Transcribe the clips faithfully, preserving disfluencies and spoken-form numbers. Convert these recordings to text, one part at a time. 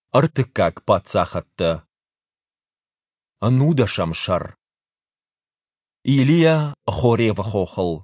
артыкак патсахатты. Ануда шамшар. Илия хорев хохыл.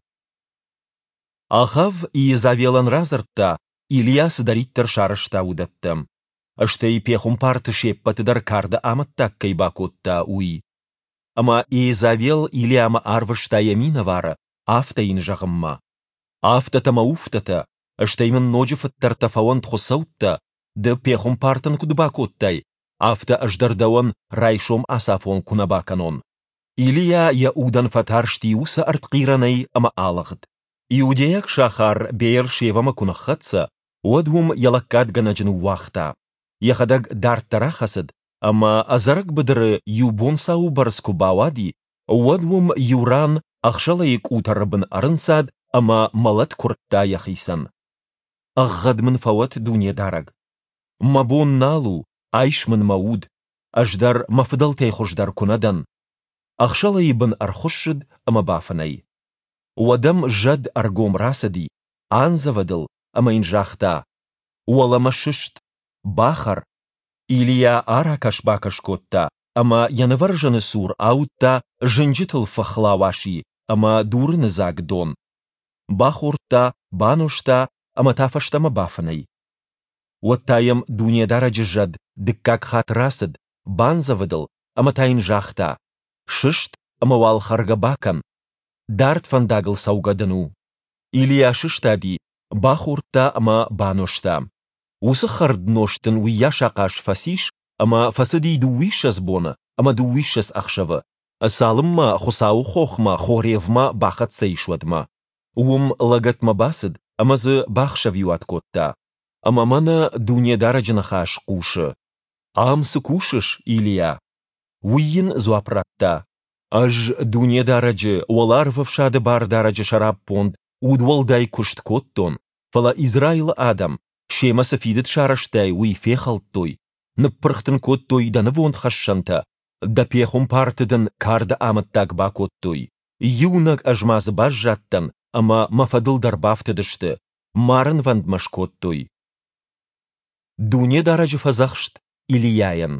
Ахав Иезавелан разыртта, Илия сыдариттер шарышта удаттым. Аштей пехум парты шеппатыдар карды аматтак кайбакутта уй. Ама Иезавел Илияма арвышта ямина вары, афтаин жағымма. Афтатама уфтата, аштеймін ножифыттар тафауан тхусаутта, ды пехум партын кудбакуттай, афта аждардауан райшом асафон кунабаканон. Илия яудан фатаршти уса артқиранай ама алағыд. Иудеяк шахар бейр шевама кунахатса, одвум ялаккад ганаджын уақта. Яхадаг дартарахасыд, ама азарак быдыры юбон сау барску бавади, одвум юран ахшалайк утарабын арынсад, ама малат куртта яхисан. Ағғадмын фават дуне дараг. Мабон налу, айшмын мауд, аждар мафыдалтай хождар кунадан. Ахшалайбын архушшыд, ама бафанай. Уадам жад аргом расади, анзавадыл, ама инжахта. Уаламашышт, бахар. Илия ара кашбакаш котта, ама янываржаны сур аутта, жынжытыл фахлаваши, ама дурны загдон. Бахурта, банушта, ама тафаштама бафанай. Уаттаям дунедараджы жад, дыккак хат расад, банзавадыл, ама тайн жахта. Шышт, ама валхарга бакан. Дарт фандагыл саугадану. Илия шыштади, бахурта, ама банушта. Усы хардноштын уя шақаш фасиш, ама фасади дуишас бона, ама дуишас ахшавы. Салымма хусау хохма хоревма бахат сейшвадма. Уым лагатма басыд, амазы бахшавюат котта. Ама мана дунедараджына хаш кушы. Амсы кушыш, Илия. Уйин зуапратта. Аж дунедараджы олар вывшады бар дараджы шарап понд, удвалдай кушт коттон. Фала Израил адам. Шемасы фидет шараштай уй фехалттой. Ныппырхтын коттой да нывонд хашшанта. Да пехум партыдын карды амыттак бакоттой. Юнак ажмазы бажжаттан, ама мафадыл дарбафтыдышты. Марын вандмаш коттой. Дуне даражы фазахшт Илияян.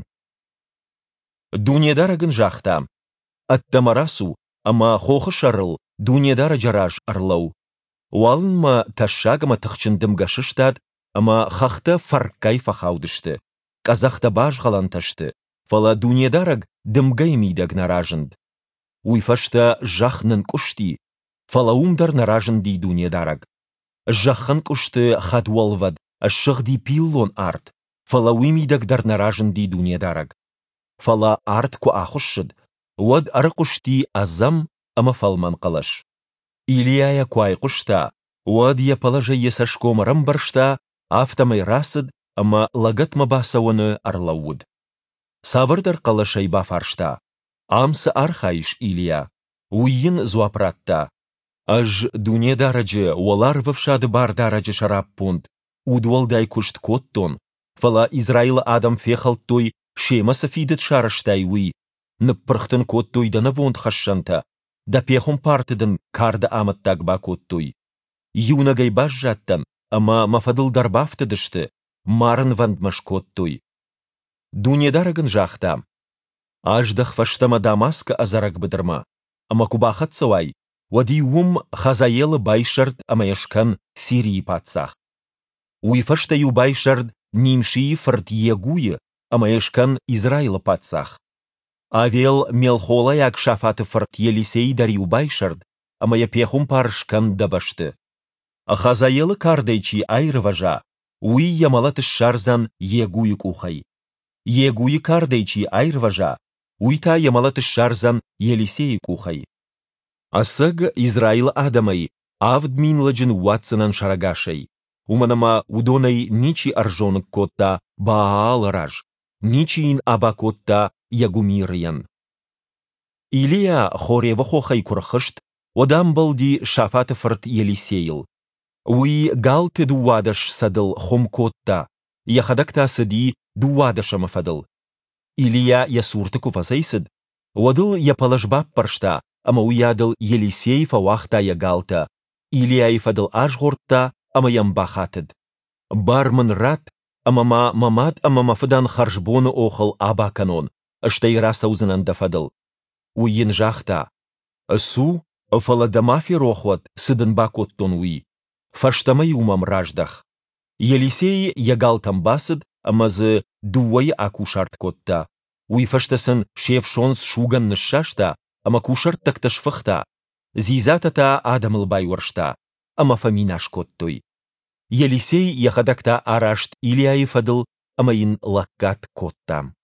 Дуне дарагын жахта. Аттамарасу, ама хохы шарыл, дуне даражараж арлау. Уалынма ташагама тахчындым гашыштад, ама хахта фаркай фахаудышты. Казахта баж халанташты. Фала дунедараг дымгай мидаг наражынд. Уйфашта жахнын кушти. Фала умдар наражынди дунедараг. Жахын кушты хадуалвад, ашығди пиллон арт. Фала уймидаг дар наражынди дунедараг. Фала арт ку ахушшыд. Уад ары кушти азам, ама фалман қалаш. Илияя куай кушта. Уад я положа есашком рамбаршта, автомай расыд, ама лагатма басауаны арлауд. Савырдар қалашай бафаршта. Амсы архайш Илия. Уйын зуапратта. Аж дуне дараджы олар вывшады бар дараджы шарап пунд. Удвалдай кушт коттон. Фала Израил адам фехалттой шемасы фидет шарыштай уй. Ныппырхтын коттой да навонд хашшанта. Да пехум партыдын карды амыттак бакоттой. Юнагай бажжаттан, ама мафадыл дарбафтыдышты. Марын вандмаш коттой. Дунедарагын жахта. Аждах фаштама Дамаска азарак быдырма. Ама кубахат савай. Вади ум хазаелы байшард ама яшкан Сирии патсах. Уйфаштаю байшард нимшии фарт егуе ама яшкан Израила патсах. Авел мелхолаяк шафаты фарт Елисей дарью байшард ама я пехум паршкан дабашты. А хазаелы кардайчи айрыважа. Уй ямалаты шарзан егуе кухай. Егуе кардайчи айрыважа. Уйта ямалаты шарзан Елисей кухай. Асыг Израил адамай, авдминладжын уатсынан шарагашай. Уманама удонай ничи аржонок котта Баал раж, ничиин аба котта ягумириян. Илия хорева хохай курхышт, одам балди шафаты фарт Елисейл. Уи галты дуадаш садыл хом котта, яхадакта сади дуадашама фадыл. Илия ясурты куфасайсыд, одыл япалаш баппаршта, ама уядыл Елисей фавахта ягалта, Илия фадыл ажгорта, ама ямбахатыд. Бармын рат, Амама мамат амама фыдан харжбоны охыл аба канон, ыштайра саузынан дафадыл. Уйын жахта. Су, фаладамафи рохват, сыдын бакоттон уи. Фаштамай умам раждах. Елисей ягал тамбасыд, амазы дуай акушарт котта. Уй фаштасын шеф шонс шуган нышашта, ама кушарт такташ фахта. Зизатата адамыл байваршта, ама фаминаш коттой. Елисей яхадакта арашт Илияев адыл, ама ин лаккат коттам.